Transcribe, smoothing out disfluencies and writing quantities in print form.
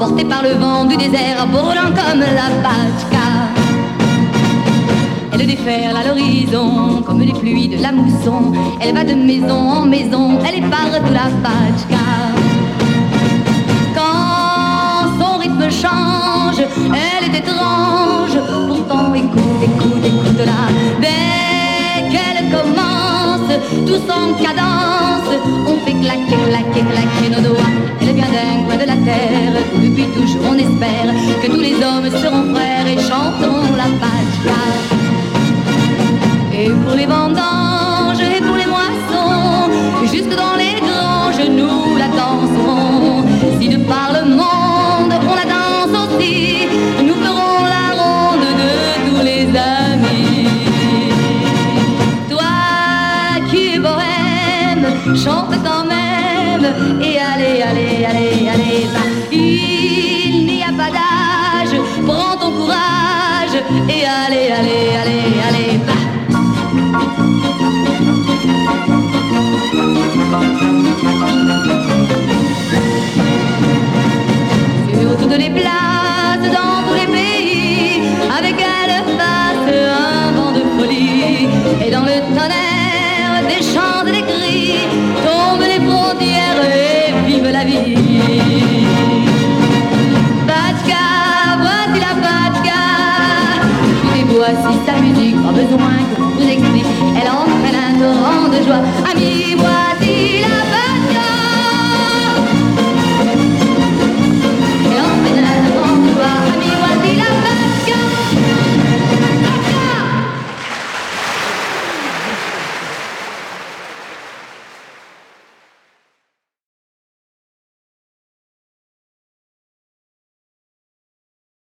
emportée par le vent du désert, brûlant comme la Batchka. Elle déferle à l'horizon comme les pluies de la mousson. Elle va de maison en maison, elle est partout la Batchka. Quand son rythme change, elle est étrange. Pourtant écoute, écoute, écoute-la. Dès qu'elle commence, tous en cadence, on fait claquer, claquer, claquer nos doigts. Elle vient d'un coin de la terre, depuis toujours on espère que tous les hommes seront frères et chanteront la Batchka. Et pour les vendanges et pour les moissons, jusque dans les granges, nous la danserons. Si de par le monde on la danse aussi, nous ferons la ronde de tous les amis. Toi qui es bohème, chante quand même, et allez, allez, allez, allez, va. Il n'y a pas d'âge, prends ton courage, et allez, allez, allez, allez, va. Sur toutes les places, dans tous les pays, avec elle passe un vent de folie. Et dans le tonnerre des chants et des cris, tombent les frontières et vive la vie. Batchka, voici la Batchka. Et voici sa musique, pas besoin que vous explique. Elle entraîne un torrent de joie. Amis, voici la Batchka. Elle entraîne un torrent de joie. Amis, voici la Batchka.